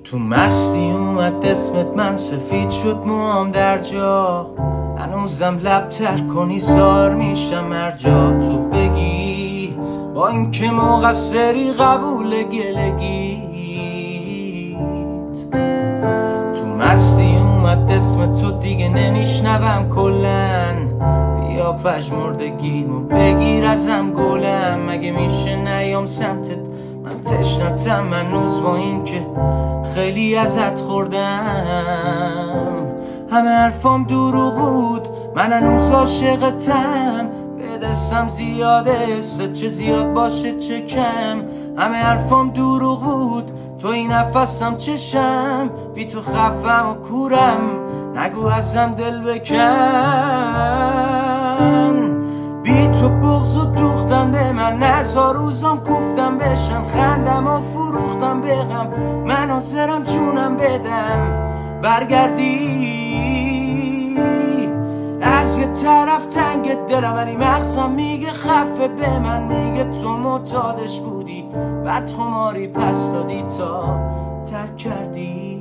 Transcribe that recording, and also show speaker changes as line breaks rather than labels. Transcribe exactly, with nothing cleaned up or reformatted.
تو مستی اومد اسمت، من سفید شد موام در جا، هنوزم لب تر کنی زار میشم هر جا تو بگی با اینکه مقصری قبول گلگیت. تو مستی اومد اسم تو دیگه نمیشنوم کلن، بیا پژمردگیمو بگیر ازم گلم. مگه میشه نیام سمتت، من تشنتم هنوز با این که خیلی ازت خوردم. همه حرفام دروغ بود، من هنوز عاشقتم، به دستم زیاده ست چه زیاد باشه چه کم. همه حرفام دروغ بود، تو این نفسم چشم، بی تو خفم و کورم، نگو ازم دل بکن. بی تو بغض و دوختم به من، نزار روزام گفتم بشم، خندم و فروختم بغم، من حاضرم جونم بدم برگردی. از یه طرف تنگ دلم ولی مغزم میگه خفه به من، میگه تو معتادش بودی بعد خماری پس دادی تا ترک کردی.